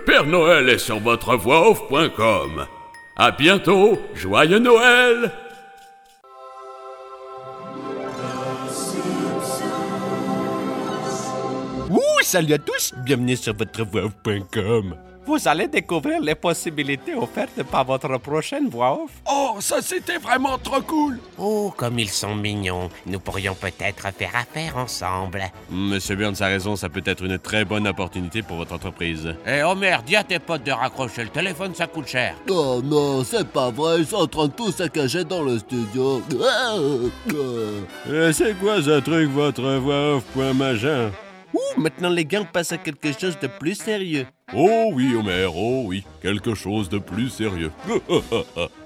Père Noël est sur votre voixoff.com. À bientôt, joyeux Noël! Salut à tous, bienvenue sur votre voixoff.com. Vous allez découvrir les possibilités offertes par votre prochaine voix off. Oh, ça c'était vraiment trop cool! Oh, comme ils sont mignons. Nous pourrions peut-être faire affaire ensemble. Monsieur Burns a raison, ça peut être une très bonne opportunité pour votre entreprise. Eh Homer, dis à tes potes de raccrocher le téléphone, ça coûte cher. Oh non, c'est pas vrai, ils sont en train de tout saccager dans le studio. C'est quoi ce truc, votre voixoff.machin? Maintenant les gars, on passe à quelque chose de plus sérieux. Oh oui, Homer, oh oui, quelque chose de plus sérieux.